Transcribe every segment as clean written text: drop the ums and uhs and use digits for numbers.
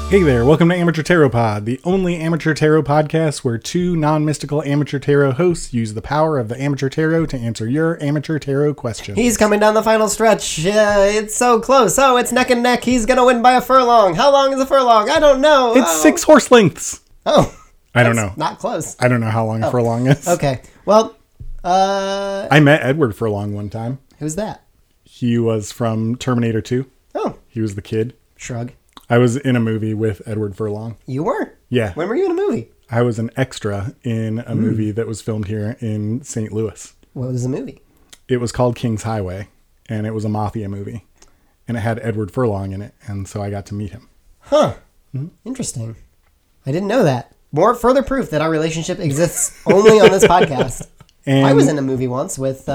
Hey there, welcome to Amateur Tarot Pod, the only amateur tarot podcast where two non-mystical amateur tarot hosts use the power of the amateur tarot to answer your amateur tarot questions. He's coming down the final stretch. It's so close. Oh, it's neck and neck. He's going to win by a furlong. How long is a furlong? I don't know. It's 6 horse lengths. Oh. I don't know. Not close. I don't know how long a furlong is. Okay. Well, I met Edward Furlong one time. who's that? He was from Terminator 2. Oh. He was the kid. Shrug. I was in a movie with Edward Furlong. You were? Yeah. When were you in a movie? I was an extra in a movie that was filmed here in St. Louis. What was the movie? It was called King's Highway, and it was a mafia movie. And it had Edward Furlong in it, and so I got to meet him. Huh. Interesting. I didn't know that. More further proof that our relationship exists only on this podcast. And I was in a movie once with,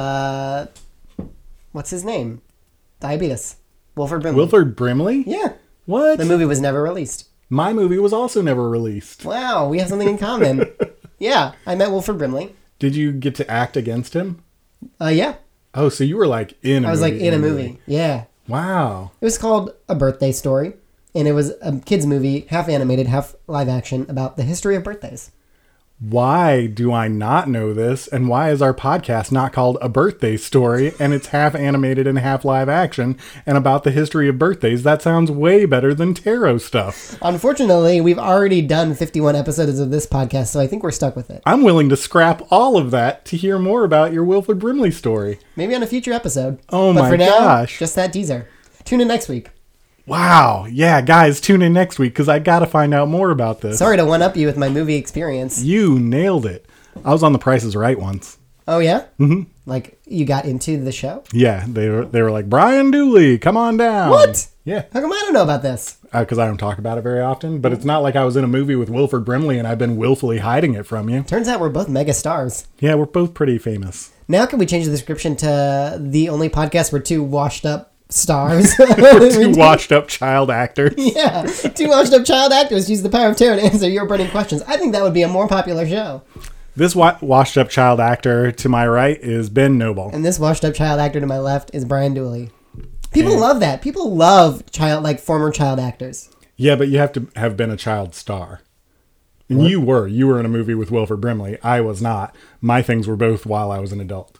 what's his name? Diabetes. Wilford Brimley. Wilford Brimley? Yeah. What? The movie was never released. My movie was also never released. Wow, we have something in common. Yeah, I met Wilford Brimley. Did you get to act against him? Yeah. Oh, so you were like in a movie. I was like in a movie. Yeah. Wow. It was called A Birthday Story, and it was a kid's movie, half animated, half live action, about the history of birthdays. Why do I not know this? And why is our podcast not called A Birthday Story and it's half animated and half live action and about the history of birthdays? That sounds way better than tarot stuff. Unfortunately, we've already done 51 episodes of this podcast, so I think we're stuck with it. I'm willing to scrap all of that to hear more about your Wilford Brimley story. Maybe on a future episode. Oh but my for now, gosh. just that teaser. Tune in next week. Wow. Yeah, guys, tune in next week because I got to find out more about this. Sorry to one-up you with my movie experience. You nailed it. I was on The Price is Right once. Oh, yeah? Mm-hmm. Like, you got into the show? Yeah, they were like, Brian Dooley, come on down. What? Yeah. How come I don't know about this? Because I don't talk about it very often, but it's not like I was in a movie with Wilford Brimley and I've been willfully hiding it from you. Turns out we're both mega stars. Yeah, we're both pretty famous. Now can we change the description to the only podcast where two washed up stars? We're two washed up child actors. Yeah, two washed up child actors use the power of tarot to answer your burning questions. I think that would be a more popular show. This washed up child actor to my right is Ben Noble. And this washed up child actor to my left is Brian Dooley. People love that. People love former child actors. Yeah, but you have to have been a child star. And what? You were in a movie with Wilford Brimley. I was not. My things were both while I was an adult.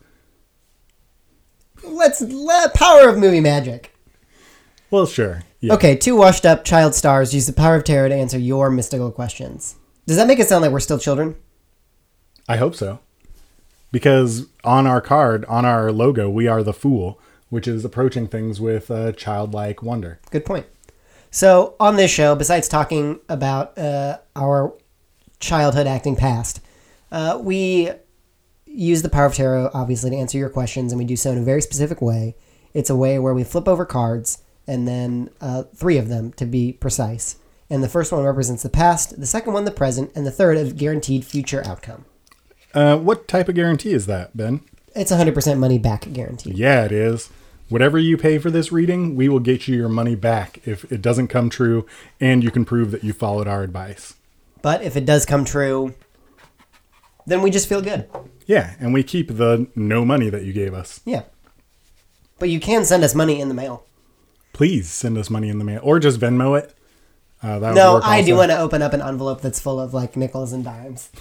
Power of movie magic. Well, sure. Yeah. Okay, two washed up child stars use the power of tarot to answer your mystical questions. Does that make it sound like we're still children? I hope so. Because on our card, on our logo, we are the Fool, which is approaching things with childlike wonder. Good point. So on this show, besides talking about our childhood acting past, we use the power of tarot, obviously, to answer your questions, and we do so in a very specific way. It's a way where we flip over cards, and then 3 of them, to be precise. And the first one represents the past, the second one the present, and the third a guaranteed future outcome. What type of guarantee is that, Ben? It's 100% money back guarantee. Yeah, it is. Whatever you pay for this reading, we will get you your money back if it doesn't come true, and you can prove that you followed our advice. But if it does come true, then we just feel good. Yeah, and we keep the no money that you gave us. Yeah. But you can send us money in the mail. Please send us money in the mail. Or just Venmo it. No, I do want to open up an envelope that's full of like nickels and dimes.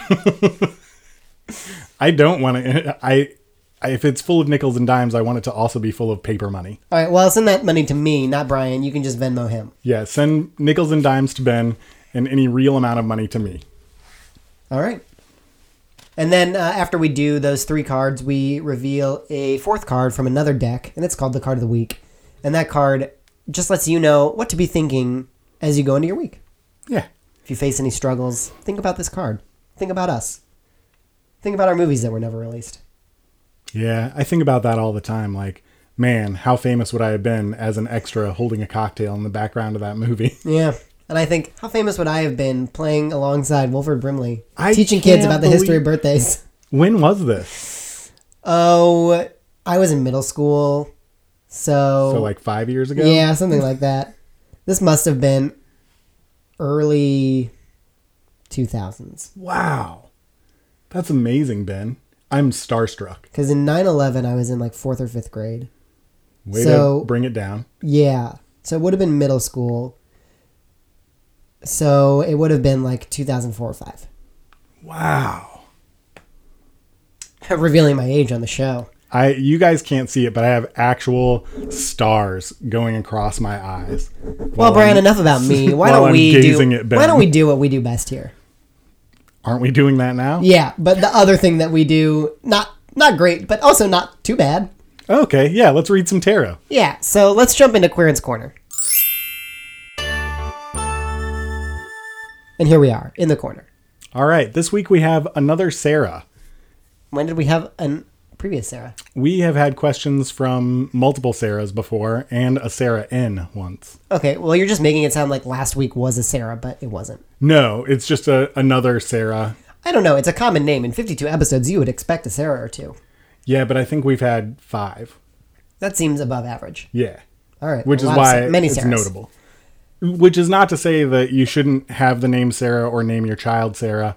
I don't want to... If it's full of nickels and dimes, I want it to also be full of paper money. All right, well, send that money to me, not Brian. You can just Venmo him. Yeah, send nickels and dimes to Ben and any real amount of money to me. All right. And then after we do those 3 cards, we reveal a 4th card from another deck, and it's called the Card of the Week. And that card just lets you know what to be thinking as you go into your week. Yeah. If you face any struggles, think about this card. Think about us. Think about our movies that were never released. Yeah, I think about that all the time. Like, man, how famous would I have been as an extra holding a cocktail in the background of that movie? Yeah. And I think, how famous would I have been playing alongside Wilford Brimley, I teaching kids about the history of birthdays? When was this? Oh, I was in middle school. So like 5 years ago? Yeah, something like that. This must have been early 2000s. Wow. That's amazing, Ben. I'm starstruck. Because in 9/11, I was in like 4th or 5th grade. Way to bring it down. Yeah. So it would have been middle school. So it would have been like 2004 or 5. Wow. Revealing my age on the show. You guys can't see it, but I have actual stars going across my eyes. Well, Brian, enough about me. Why don't we do what we do best here? Aren't we doing that now? Yeah, but the other thing that we do, not great, but also not too bad. Okay, yeah, let's read some tarot. Yeah, so let's jump into Quirin's Corner. And here we are, in the corner. All right, this week we have another Sarah. When did we have a previous Sarah? We have had questions from multiple Sarahs before, and a Sarah N once. Okay, well, you're just making it sound like last week was a Sarah, but it wasn't. No, it's just another Sarah. I don't know, it's a common name. In 52 episodes, you would expect a Sarah or two. Yeah, but I think we've had 5. That seems above average. Yeah. All right. Which is why it's notable. Which is not to say that you shouldn't have the name Sarah or name your child Sarah,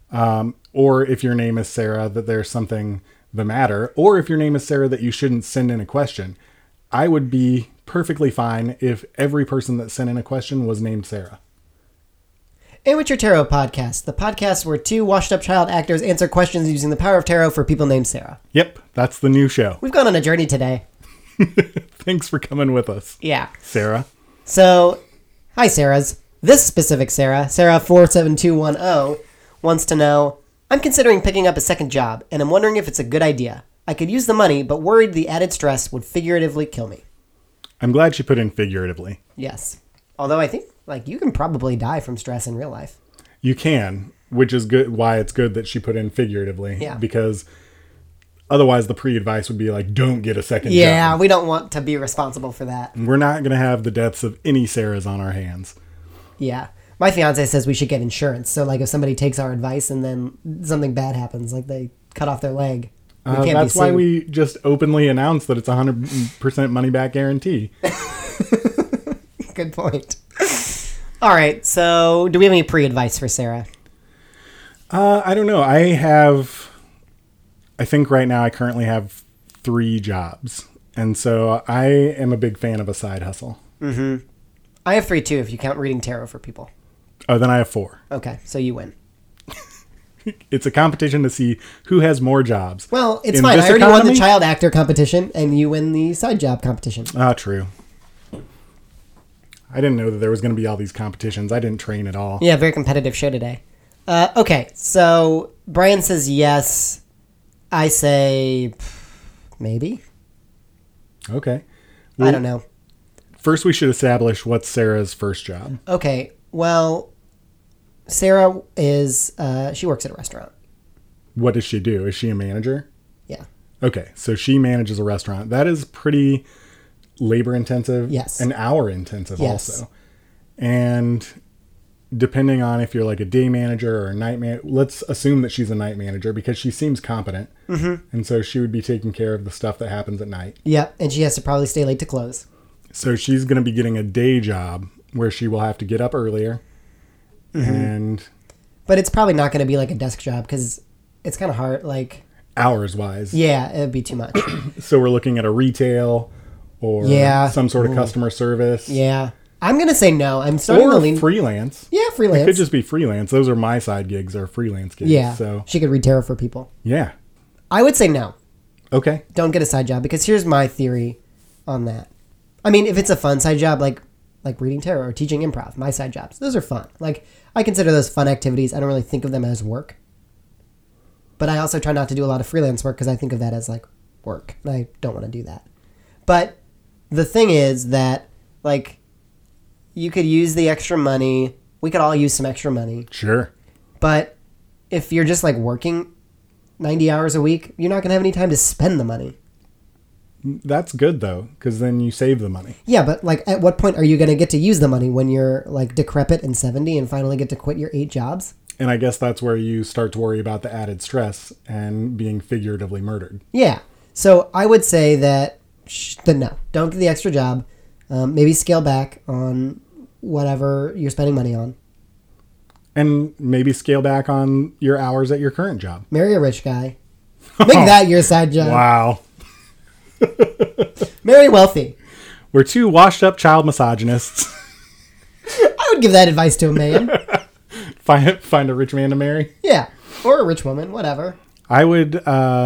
or if your name is Sarah, that there's something the matter, or if your name is Sarah, that you shouldn't send in a question. I would be perfectly fine if every person that sent in a question was named Sarah. Amateur Tarot Podcast, the podcast where 2 washed-up child actors answer questions using the power of tarot for people named Sarah. Yep, that's the new show. We've gone on a journey today. Thanks for coming with us. Yeah. Sarah. So, hi Sarahs. This specific Sarah, Sarah47210, wants to know, I'm considering picking up a second job, and I'm wondering if it's a good idea. I could use the money, but worried the added stress would figuratively kill me. I'm glad she put in figuratively. Yes. Although I think, you can probably die from stress in real life. You can, which is good. Why it's good that she put in figuratively. Yeah. Because otherwise the pre-advice would be like, don't get a second job. Yeah, we don't want to be responsible for that. We're not going to have the deaths of any Sarahs on our hands. Yeah. My fiance says we should get insurance. So, if somebody takes our advice and then something bad happens, they cut off their leg, we can't be sued. That's why we just openly announce that it's 100% money back guarantee. Good point. All right. So, do we have any pre-advice for Sarah? I don't know. I think right now I currently have 3 jobs. And so I am a big fan of a side hustle. Mm-hmm. I have 3 too, if you count reading tarot for people. Oh, then I have 4. Okay. So you win. It's a competition to see who has more jobs. Well, it's fine. I already won the child actor competition and you win the side job competition. True. I didn't know that there was going to be all these competitions. I didn't train at all. Yeah, very competitive show today. Okay, so Brian says yes. I say maybe. Okay. Well, I don't know. First, we should establish what's Sarah's first job. Okay, well, Sarah is, she works at a restaurant. What does she do? Is she a manager? Yeah. Okay, so she manages a restaurant. That is pretty labor intensive. Yes. And hour intensive yes. also. And depending on if you're a day manager or a night manager, let's assume that she's a night manager because she seems competent. Mm-hmm. And so she would be taking care of the stuff that happens at night. Yeah, and she has to probably stay late to close. So she's going to be getting a day job where she will have to get up earlier. Mm-hmm. But it's probably not going to be a desk job because it's kind of hard, hours wise. Yeah, it would be too much. So we're looking at a retail or some sort of customer service. Yeah. I'm going to say no. I'm starting to lean... freelance. Yeah, freelance. It could just be freelance. Those are my side gigs or freelance gigs. Yeah. So she could read tarot for people. Yeah. I would say no. Okay. Don't get a side job because here's my theory on that. I mean, if it's a fun side job like reading tarot or teaching improv, my side jobs, those are fun. I consider those fun activities. I don't really think of them as work. But I also try not to do a lot of freelance work because I think of that as work. And I don't want to do that. But the thing is that you could use the extra money. We could all use some extra money. Sure. But if you're just working 90 hours a week, you're not going to have any time to spend the money. That's good though, because then you save the money. Yeah, but at what point are you going to get to use the money when you're decrepit and 70 and finally get to quit your 8 jobs? And I guess that's where you start to worry about the added stress and being figuratively murdered. Yeah. So I would say that no, don't get the extra job. Maybe scale back on whatever you're spending money on. And maybe scale back on your hours at your current job. Marry a rich guy. Make that your side job. Wow. Marry wealthy. We're 2 washed up child misogynists. I would give that advice to a man. Find a rich man to marry. Yeah. Or a rich woman, whatever. I would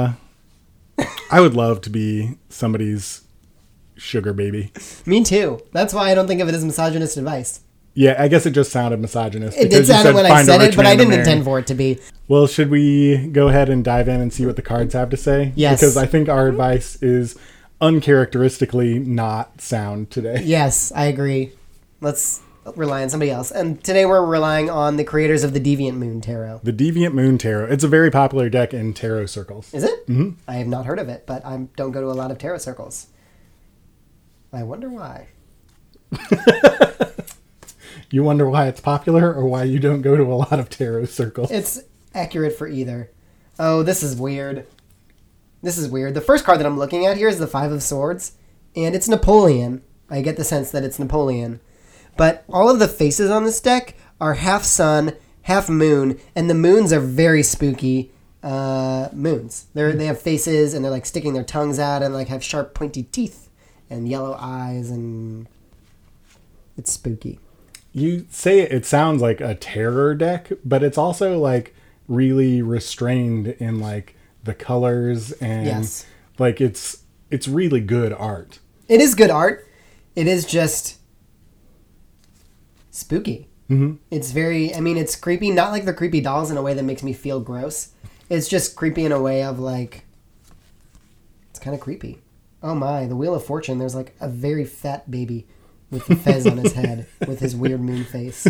love to be somebody's sugar baby. Me too. That's why I don't think of it as misogynist advice. Yeah, I guess it just sounded misogynist. It did because you sound when I find a said rich it, but man I to didn't marry. intend for it to be. Well, should we go ahead and dive in and see what the cards have to say? Yes. Because I think our advice is uncharacteristically not sound today. Yes, I agree. Let's rely on somebody else. And today we're relying on the creators of the Deviant Moon Tarot. The Deviant Moon Tarot. It's a very popular deck in tarot circles. Is it? Mm-hmm. I have not heard of it, but I don't go to a lot of tarot circles. I wonder why. You wonder why it's popular or why you don't go to a lot of tarot circles? It's accurate for either. Oh, this is weird. This is weird. The first card that I'm looking at here is the Five of Swords, and it's Napoleon. I get the sense that it's Napoleon. But all of the faces on this deck are half sun, half moon, and the moons are very spooky moons. They have faces, and they're like sticking their tongues out, and like have sharp, pointy teeth, and yellow eyes, and it's spooky. You say it sounds like a terror deck, but it's also like really restrained in like the colors and Yes. like it's really good art. It is good art. It is just spooky. Mm-hmm. It's very, I mean, it's creepy, not like the creepy dolls in a way that makes me feel gross. It's just creepy in a way of like, it's kind of creepy. Oh my, the Wheel of Fortune, there's like a very fat baby with the fez on his head with his weird moon face.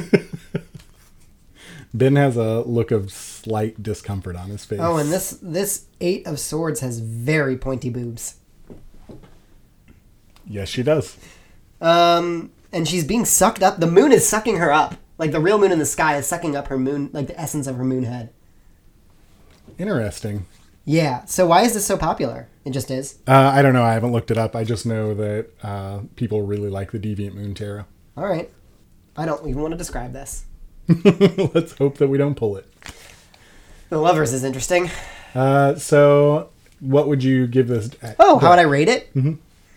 Ben has a look of slight discomfort on his face. Oh, and this Eight of Swords has very pointy boobs. Yes, she does. And she's being sucked up. The moon is sucking her up. Like the real moon in the sky is sucking up her moon, like the essence of her moon head. Interesting. Yeah. So why is this so popular? It just is. I don't know. I haven't looked it up. I just know that people really like the Deviant Moon Tarot. All right. I don't even want to describe this. Let's hope that we don't pull it. The Lovers is interesting. So what would you give this? Oh, how would I rate it? Mm-hmm.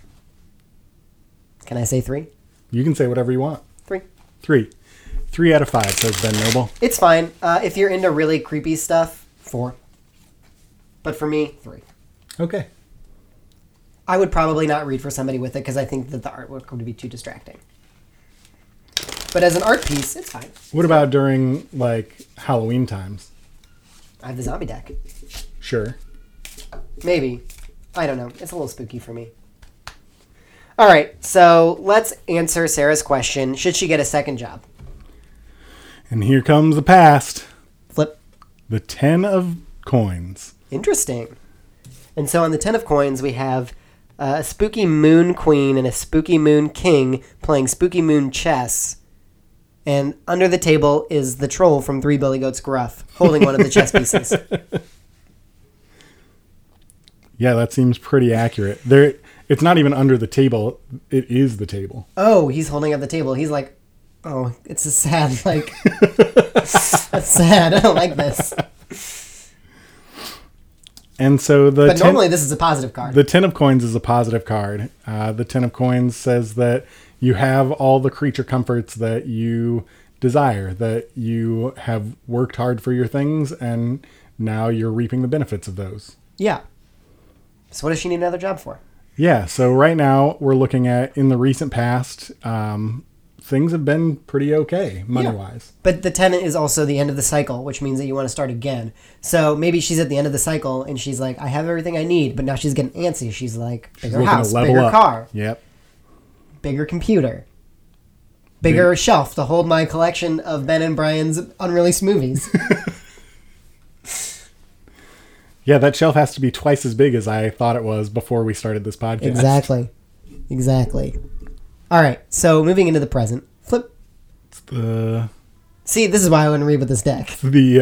Can I say 3? You can say whatever you want. 3. 3. 3 out of 5, says Ben Noble. It's fine. If you're into really creepy stuff, 4. But for me, 3. Okay. I would probably not read for somebody with it because I think that the artwork would be too distracting. But as an art piece, it's fine. What about during, like, Halloween times? I have the zombie deck. Sure. Maybe. I don't know. It's a little spooky for me. All right, so let's answer Sarah's question. Should she get a second job? And here comes the past. Flip. The 10 of coins. Interesting. And so on the 10 of coins, we have a spooky moon queen and a spooky moon king playing spooky moon chess. And under the table is the troll from Three Billy Goats Gruff holding one of the chess pieces. Yeah, that seems pretty accurate. It's not even under the table. It is the table. Oh, he's holding up the table. He's like, oh, it's a sad, like, that's sad. I don't like this. And so But normally this is a positive card. The 10 of coins is a positive card. The 10 of coins says that you have all the creature comforts that you desire, that you have worked hard for your things, and now you're reaping the benefits of those. Yeah. So what does she need another job for? Yeah, so right now we're looking at, in the recent past, things have been pretty okay, money-wise. But the 10 is also the end of the cycle, which means that you want to start again. So maybe she's at the end of the cycle, and she's like, I have everything I need, but now she's getting antsy. She's like, She's bigger looking house, to level bigger up. car, Yep. bigger computer, bigger shelf to hold my collection of Ben and Brian's unreleased movies. Yeah, that shelf has to be twice as big as I thought it was before we started this podcast. Exactly. All right, so moving into the present. Flip. See, this is why I wouldn't read with this deck.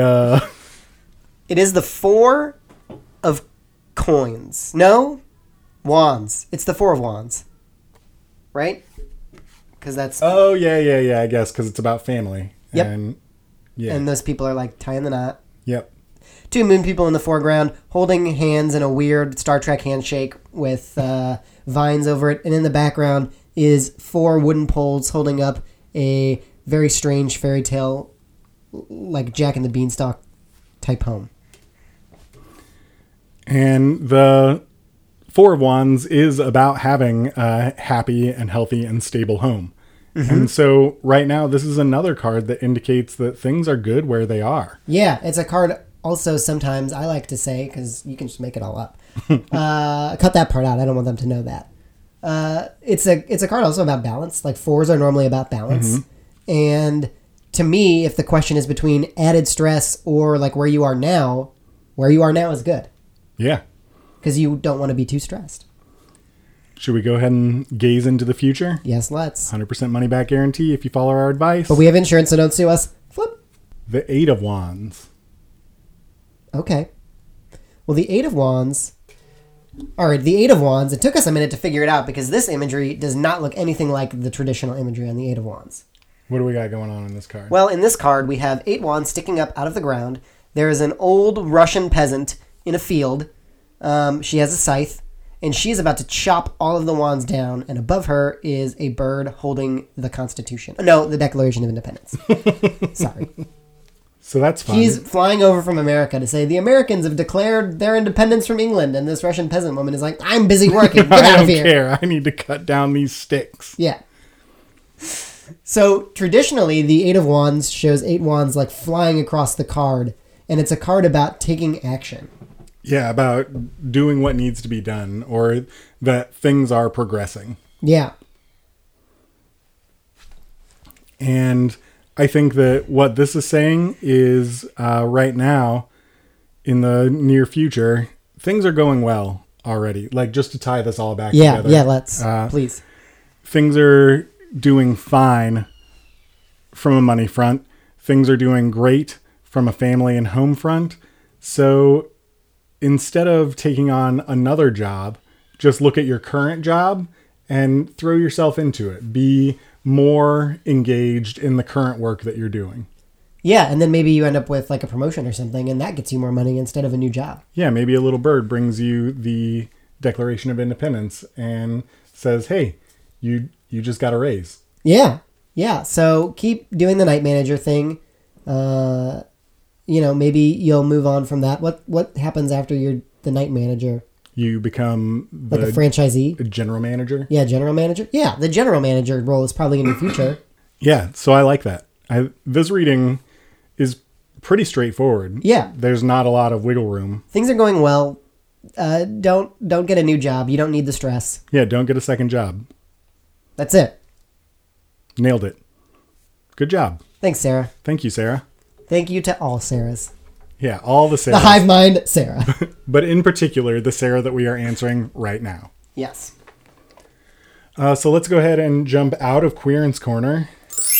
It is the 4 of coins. No? Wands. It's the 4 of wands. Right? Because that's... Oh, yeah, I guess, because it's about family. Yep. And, yeah. And those people are like tying the knot. Yep. 2 moon people in the foreground holding hands in a weird Star Trek handshake with vines over it. And in the background is 4 wooden poles holding up a very strange fairy tale, like Jack and the Beanstalk type home. And the Four of Wands is about having a happy and healthy and stable home. And so right now, this is another card that indicates that things are good where they are. Yeah, it's a card also sometimes I like to say, because you can just make it all up. Cut that part out. I don't want them to know that. It's a card also about balance. Like fours are normally about balance. And to me, if the question is between added stress or like where you are now is good. Yeah. Because you don't want to be too stressed. Should we go ahead and gaze into the future? Yes, let's. 100% money back guarantee if you follow our advice. But we have insurance, so don't sue us. Flip. The Eight of Wands. Okay. Well, the Eight of Wands... All right, the Eight of Wands, it took us a minute to figure it out because this imagery does not look anything like the traditional imagery on the Eight of Wands. What do we got going on in this card? Well, in this card, we have 8 wands sticking up out of the ground. There is an old Russian peasant in a field. She has a scythe, and she's about to chop all of the wands down, and above her is a bird holding the Constitution. No, the Declaration of Independence. Sorry. So that's fun. He's flying over from America to say, the Americans have declared their independence from England, and this Russian peasant woman is like, I'm busy working. Get out of here. I don't care. I need to cut down these sticks. Yeah. So traditionally, the Eight of Wands shows 8 wands like flying across the card, and it's a card about taking action. Yeah, about doing what needs to be done, or that things are progressing. Yeah. And I think that what this is saying is right now, in the near future, things are going well already. Like, just to tie this all back together. Yeah, let's. Please. Things are doing fine from a money front. Things are doing great from a family and home front. So instead of taking on another job, just look at your current job and throw yourself into it. Be more engaged in the current work that you're doing. Yeah, and then maybe you end up with like a promotion or something, and that gets you more money instead of a new job. Yeah, maybe a little bird brings you the Declaration of Independence and says, hey, you just got a raise. Yeah. So keep doing the night manager thing. Maybe you'll move on from that. What happens after you're the night manager? You become like a franchisee? A general manager? Yeah, general manager. Yeah, the general manager role is probably in your future. Yeah, so I like that. This reading is pretty straightforward. Yeah. There's not a lot of wiggle room. Things are going well. Don't get a new job. You don't need the stress. Yeah, don't get a second job. That's it. Nailed it. Good job. Thanks, Sarah. Thank you, Sarah. Thank you to all Sarahs. Yeah, all the Sarahs. The hive mind, Sarah. But in particular, the Sarah that we are answering right now. Yes. So let's go ahead and jump out of Queerin's Corner.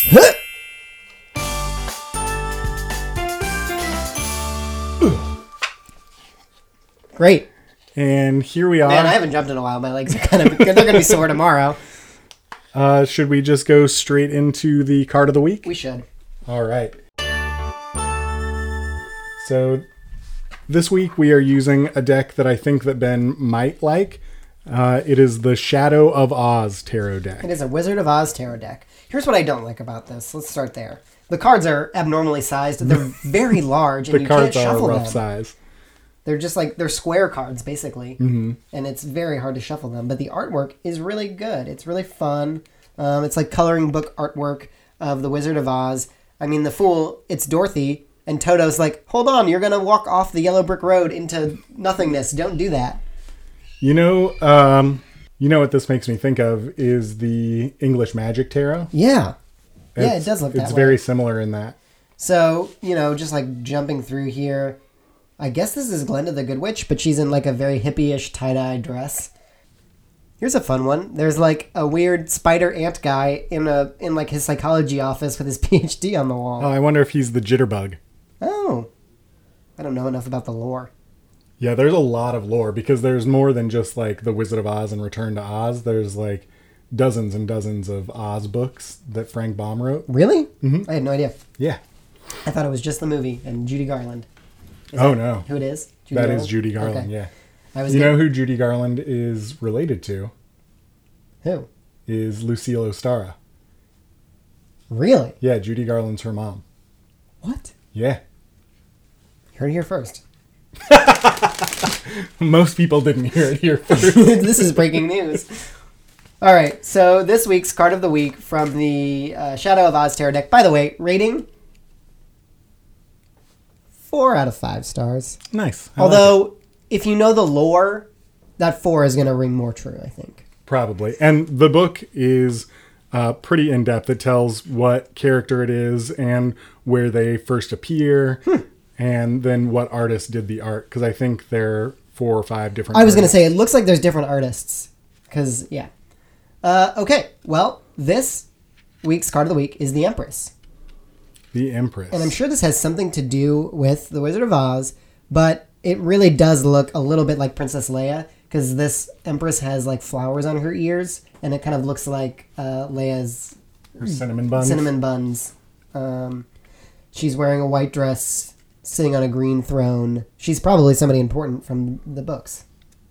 Great. And here we are. Man, I haven't jumped in a while. My legs are they're going to be sore tomorrow. Should we just go straight into the card of the week? We should. All right. So this week we are using a deck that I think that Ben might like. It is the Shadow of Oz tarot deck. It is a Wizard of Oz tarot deck. Here's what I don't like about this. Let's start there. The cards are abnormally sized. They're very large, and you can't shuffle them. The cards are a rough size. They're just like, they're square cards, basically. Mm-hmm. And it's very hard to shuffle them. But the artwork is really good. It's really fun. It's like coloring book artwork of the Wizard of Oz. I mean, the Fool, it's Dorothy. And Toto's like, hold on, you're going to walk off the yellow brick road into nothingness. Don't do that. You know what this makes me think of is the English Magic Tarot. Yeah. It does look that way. It's very similar in that. So, just like jumping through here, I guess this is Glenda the Good Witch, but she's in like a very hippie-ish tie-dye dress. Here's a fun one. There's like a weird spider ant guy in like his psychology office with his PhD on the wall. Oh, I wonder if he's the jitterbug. Oh. I don't know enough about the lore. Yeah, there's a lot of lore because there's more than just like The Wizard of Oz and Return to Oz. There's like dozens and dozens of Oz books that Frank Baum wrote. Really? Mm-hmm. I had no idea. Yeah. I thought it was just the movie and Judy Garland. No. Who it is? That is Judy Garland, okay. Yeah. You know who Judy Garland is related to? Who? Is Lucille Ostara. Really? Yeah, Judy Garland's her mom. What? Yeah. You heard it here first. Most people didn't hear it here first. This is breaking news. All right, so this week's card of the week from the Shadow of Oz tarot deck. By the way, rating 4 out of 5 stars. Nice. Although, if you know the lore, that 4 is going to ring more true, I think. Probably. And the book is pretty in-depth. It tells what character it is and where they first appear, and then what artist did the art. Because I think there are 4 or 5 different I was going to artists. say, it looks like there's different artists. Because, yeah. Okay, well, this week's card of the week is the Empress. The Empress. And I'm sure this has something to do with The Wizard of Oz, but it really does look a little bit like Princess Leia, because this Empress has like flowers on her ears, and it kind of looks like Leia's Her cinnamon buns. cinnamon buns. She's wearing a white dress, sitting on a green throne. She's probably somebody important from the books.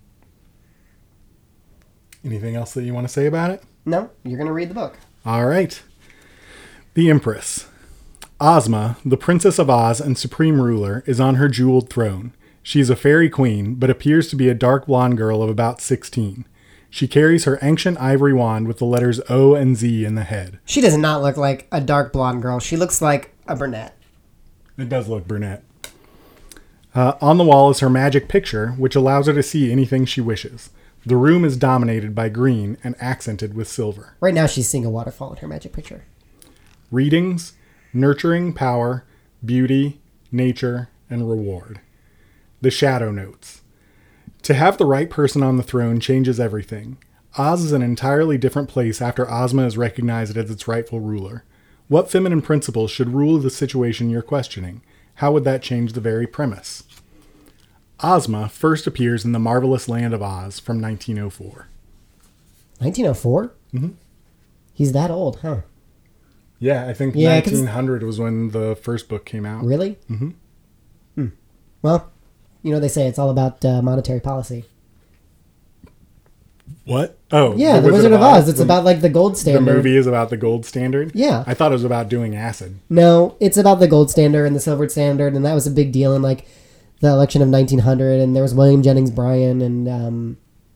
Anything else that you want to say about it? No? You're going to read the book. All right. The Empress. Ozma, the Princess of Oz and supreme ruler, is on her jeweled throne. She is a fairy queen, but appears to be a dark blonde girl of about 16. She carries her ancient ivory wand with the letters O and Z in the head. She does not look like a dark blonde girl. She looks like a brunette. It does look brunette. On the wall is her magic picture, which allows her to see anything she wishes. The room is dominated by green and accented with silver. Right now she's seeing a waterfall in her magic picture. Readings, nurturing power, beauty, nature, and reward. The Shadow Notes. To have the right person on the throne changes everything. Oz is an entirely different place after Ozma is recognized as its rightful ruler. What feminine principles should rule the situation you're questioning? How would that change the very premise? Ozma first appears in The Marvelous Land of Oz from 1904. 1904? Mhm. He's that old, huh? Yeah, I think Yeah, 'cause- 1900 was when the first book came out. Really? Mhm. Well, you know, they say it's all about monetary policy. What? Oh, Yeah, The Wizard of Oz. It's about like the gold The standard. movie is about the gold standard? Yeah. I thought it was about doing acid. No, it's about the gold standard and the silver standard, and that was a big deal in like the election of 1900. And there was William Jennings Bryan and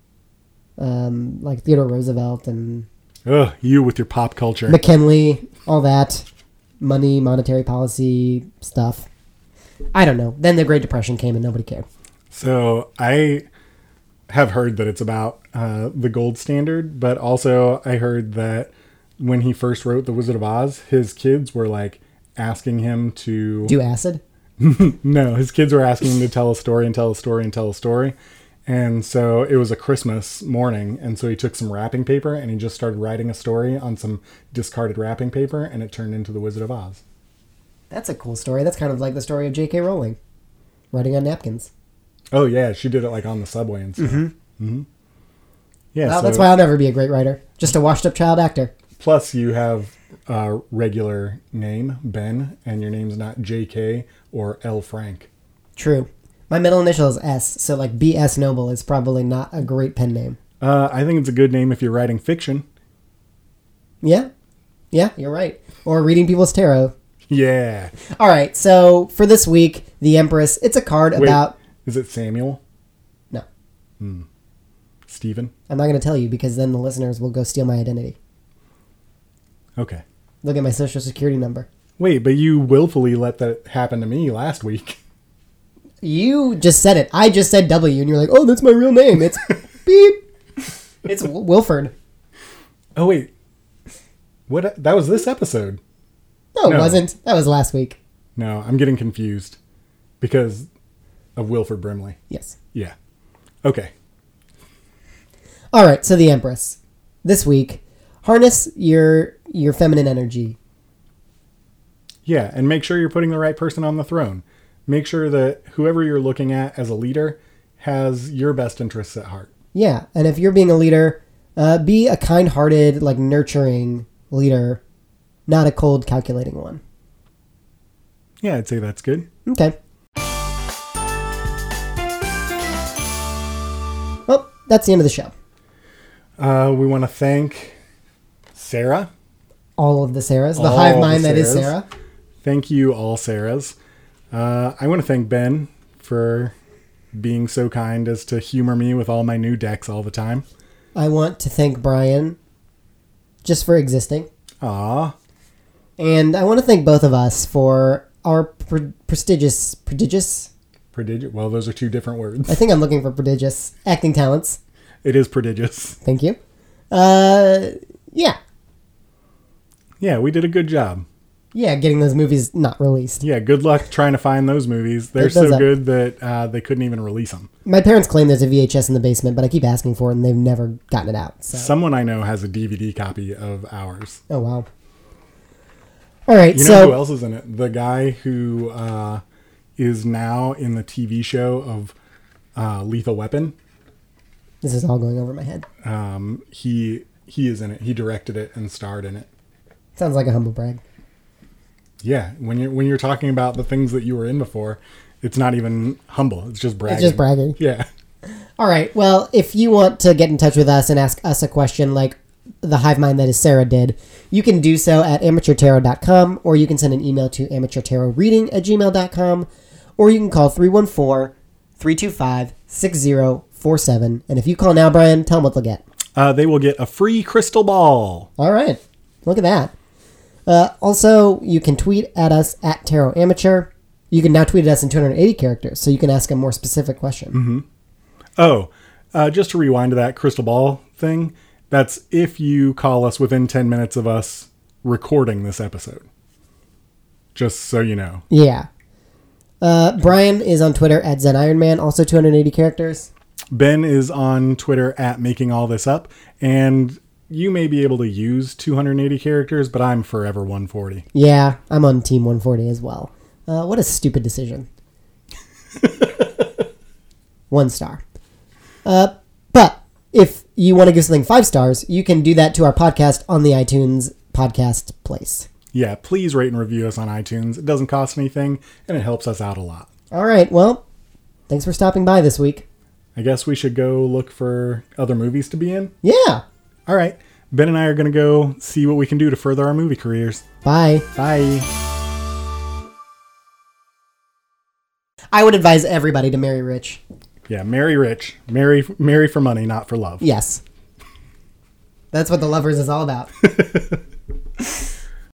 like Theodore Roosevelt and Ugh, you with your pop culture. McKinley, all that money, monetary policy stuff. I don't know. Then the Great Depression came and nobody cared. So I have heard that it's about the gold standard, but also I heard that when he first wrote The Wizard of Oz, his kids were like asking him to... Do acid? No, his kids were asking him to tell a story and tell a story and tell a story. And so it was a Christmas morning, and so he took some wrapping paper and he just started writing a story on some discarded wrapping paper, and it turned into The Wizard of Oz. That's a cool story. That's kind of like the story of J.K. Rowling, writing on napkins. Oh yeah, she did it like on the subway and stuff. Mm-hmm. Yeah, Well, so that's why I'll never be a great writer. Just a washed-up child actor. plus you have a regular name, Ben, and your name's not J.K. or L. Frank. True. My middle initial is S, so like B.S. Noble is probably not a great pen name. I think it's a good name if you're writing fiction. Yeah? Yeah, you're right. Or reading people's tarot. Yeah. All right, so for this week, the Empress, it's a card Wait, about... is it Samuel? No. Stephen? I'm not going to tell you because then the listeners will go steal my identity. Okay. Look at my social security number. Wait, but you willfully let that happen to me last week. You just said it. I just said W, and you're like, oh, that's my real name. It's beep. It's Wilford. Oh, wait. What? That was this episode. No, it No. wasn't. That was last week. No, I'm getting confused because of Wilford Brimley. Yes. Yeah. Okay. All right, so the Empress. This week, harness your feminine energy. Yeah, and make sure you're putting the right person on the throne. Make sure that whoever you're looking at as a leader has your best interests at heart. Yeah, and if you're being a leader, be a kind-hearted, like nurturing leader, not a cold, calculating one. Yeah, I'd say that's good. Okay. Well, that's the end of the show. We want to thank Sarah all of the Sarahs, the All hive the mind that is Sarahs. Sarah. Thank you, all Sarahs. I want to thank Ben for being so kind as to humor me with all my new decks all the time. I want to thank Brian just for existing. Aw. And I want to thank both of us for our prodigious, Well, those are two different words. I think I'm looking for prodigious acting talents. It is prodigious. Thank you. Yeah. Yeah, we did a good job. Yeah, getting those movies not released. Yeah, good luck trying to find those movies. They're That does so that. good that they couldn't even release them. My parents claim there's a VHS in the basement, but I keep asking for it and they've never gotten it out. So. Someone I know has a DVD copy of ours. Oh, wow. All right, You know so... who else is in it? The guy who is now in the TV show of Lethal Weapon. This is all going over my head. He is in it. He directed it and starred in it. Sounds like a humble brag. Yeah, when you're talking about the things that you were in before, it's not even humble. It's just bragging. It's just bragging. Yeah. All right, well, if you want to get in touch with us and ask us a question like the hive mind that is Sarah did, you can do so at amateurtarot.com, or you can send an email to amateurtarotreading@gmail.com, or you can call 314-325-6047. And if you call now, Brian, tell them what they'll get. They will get a free crystal ball. All right, look at that. Also, you can tweet at us at Tarot Amateur. You can now tweet at us in 280 characters, so you can ask a more specific question. Mm-hmm. Oh, just to rewind to that crystal ball thing, that's if you call us within 10 minutes of us recording this episode. Just so you know. Yeah. Brian is on Twitter at ZenIronMan, also 280 characters. Ben is on Twitter at Making All This Up, and you may be able to use 280 characters, but I'm forever 140. Yeah, I'm on Team 140 as well. What a stupid decision. 1 star. But if you want to give something 5 stars, you can do that to our podcast on the iTunes podcast place. Yeah, please rate and review us on iTunes. It doesn't cost anything, and it helps us out a lot. All right, well, thanks for stopping by this week. I guess we should go look for other movies to be in. Yeah. All right. Ben and I are going to go see what we can do to further our movie careers. Bye. Bye. I would advise everybody to marry rich. Yeah, marry rich. Marry for money, not for love. Yes. That's what The Lovers is all about.